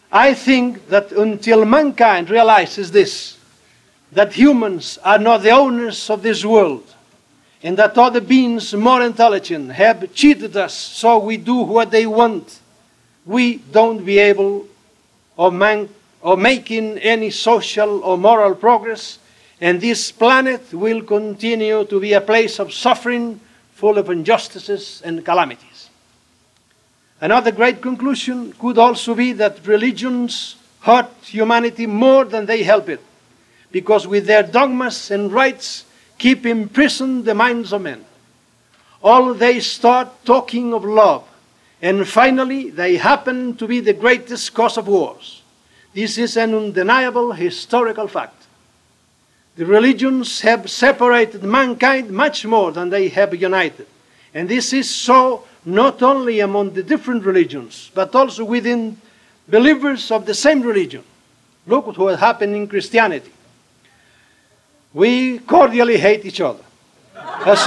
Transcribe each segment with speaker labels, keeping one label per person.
Speaker 1: I think that until mankind realizes this, that humans are not the owners of this world, and that other beings more intelligent have cheated us so we do what they want, we don't be able of making any social or moral progress, and this planet will continue to be a place of suffering, full of injustices and calamities. Another great conclusion could also be that religions hurt humanity more than they help it, because with their dogmas and rites keep imprisoned the minds of men. All they start talking of love, and finally they happen to be the greatest cause of wars. This is an undeniable historical fact. The religions have separated mankind much more than they have united. And this is so not only among the different religions, but also within believers of the same religion. Look at what happened in Christianity. We cordially hate each other. As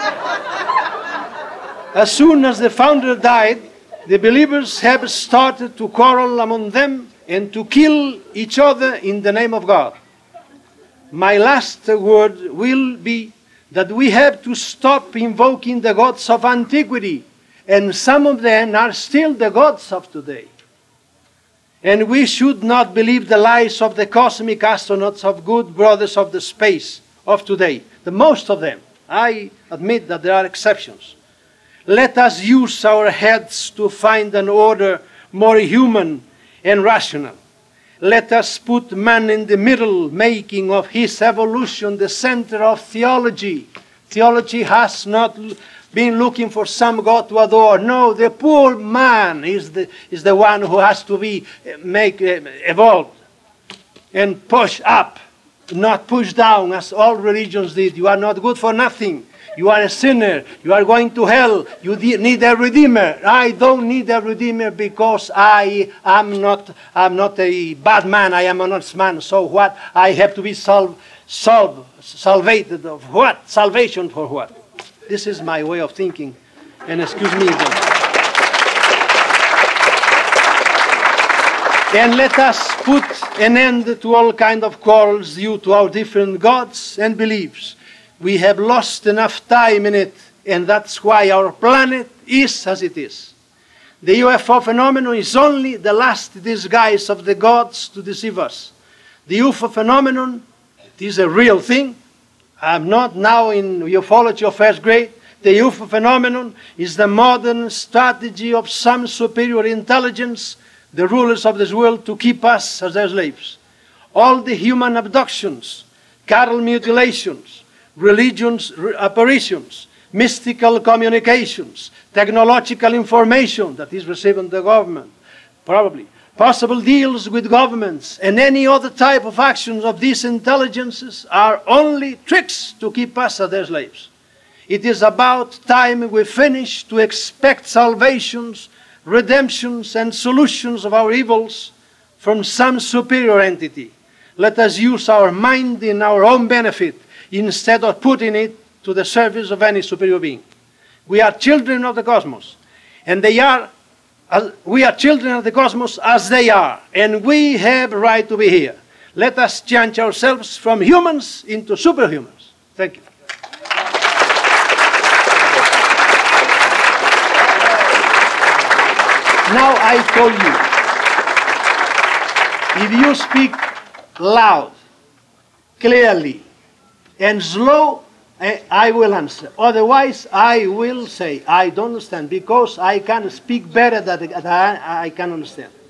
Speaker 1: soon as the founder died, the believers have started to quarrel among them and to kill each other in the name of God. My last word will be that we have to stop invoking the gods of antiquity, and some of them are still the gods of today. And we should not believe the lies of the cosmic astronauts, of good brothers of the space of today. The most of them. I admit that there are exceptions. Let us use our heads to find an order more human and rational. Let us put man in the middle, making of his evolution the center of theology. Theology has not been looking for some God to adore. No, the poor man is the one who has to be evolved and pushed up, not pushed down as all religions did. You are not good for nothing. You are a sinner. You are going to hell. You need a redeemer. I don't need a redeemer because I am not a bad man. I am an honest man. So what? I have to be salvated of what? Salvation for what? This is my way of thinking. And excuse me again. And let us put an end to all kinds of quarrels due to our different gods and beliefs. We have lost enough time in it, and that's why our planet is as it is. The UFO phenomenon is only the last disguise of the gods to deceive us. The UFO phenomenon is a real thing. I'm not now in ufology of first grade. The UFO phenomenon is the modern strategy of some superior intelligence, the rulers of this world, to keep us as their slaves. All the human abductions, cattle mutilations, religions, apparitions, mystical communications, technological information that is received from the government, probably, possible deals with governments, and any other type of actions of these intelligences are only tricks to keep us as their slaves. It is about time we finish to expect salvations, redemptions, and solutions of our evils from some superior entity. Let us use our mind in our own benefit, instead of putting it to the service of any superior being. We are children of the cosmos, and we are children of the cosmos as they are, and we have a right to be here. Let us change ourselves from humans into superhumans. Thank you. Now I told you, if you speak loud, clearly, and slow, I will answer. Otherwise, I will say, I don't understand, because I can speak better than I can understand.